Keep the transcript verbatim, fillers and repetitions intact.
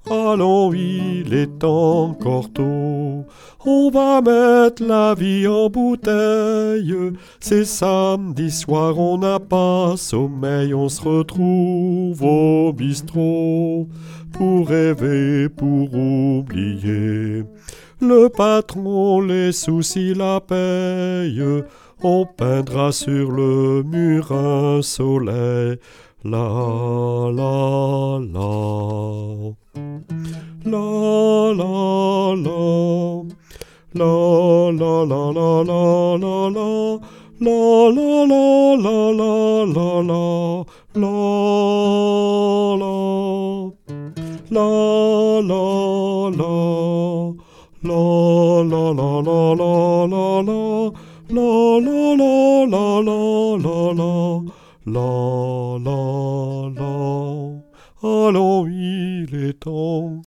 Allons, il est encore tôt, on va mettre la vie en bouteille. C'est samedi soir, on n'a pas sommeil, on se retrouve au bistrot pour rêver, pour oublier. Le patron, les soucis, la paye, on peindra sur le mur un soleil. La la la. La la la. La la la la la la la. La la la la la la la. La la. La la la. La la la la la la la. La la la la la la la. La la la. Allons, il est temps.